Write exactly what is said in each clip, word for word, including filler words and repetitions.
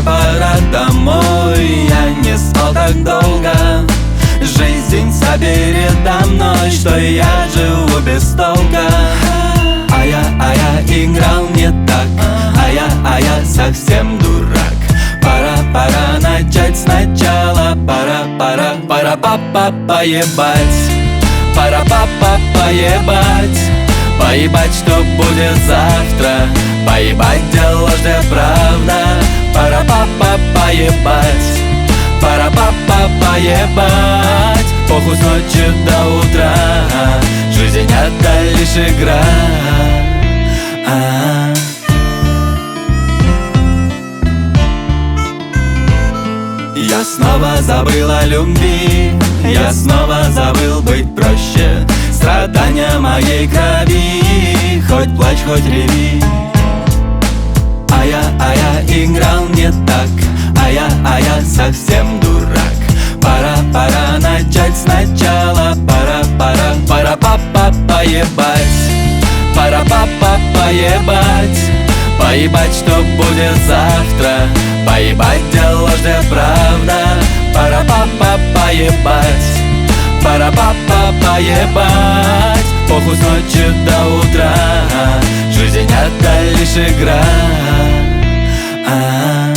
пора домой. Я не спал так долго, жизнь вся передо мной, что я живу без толка. А я, а я играл не так, а я, а я совсем дурак. Пора, пора начать сначала. Пора, пора, пора папа поебать. Пора папа поебать. Поебать, что будет завтра. Поебать, где ложь, где правда. Пора папа поебать. Пора папа поебать. Похуй с ночи до утра. Жизнь это лишь игра. А-а-а. Я снова забыл о любви. Я снова забыл быть проще. Страдания моей крови. Хоть плачь, хоть реви. А я, а я играл не так. А я, а я совсем дурак. Пора, пора начать сначала. Пора, пора, пора папа поебать. Пора папа поебать. Поебать, что будет завтра. Поебать, где ложь, где правда. Пора папа поебать. Пора папа поебать. Похуй с ночи до утра. Жизнь это лишь игра. А-а-а.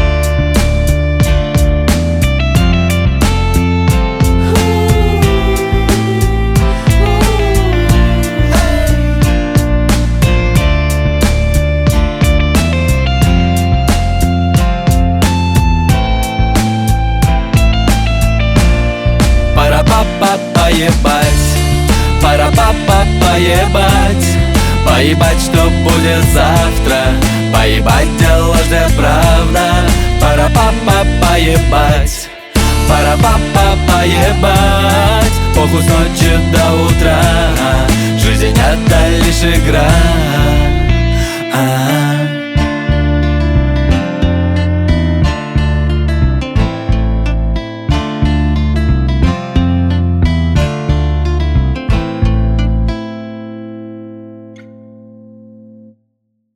Пора папа поебать. Пора папа поебать. Поебать, что будет завтра. Поебать, где ложь, где правда. Пора папа поебать. Пора папа поебать. Похуй с ночи до утра. Жизнь это лишь игра. А-а-а.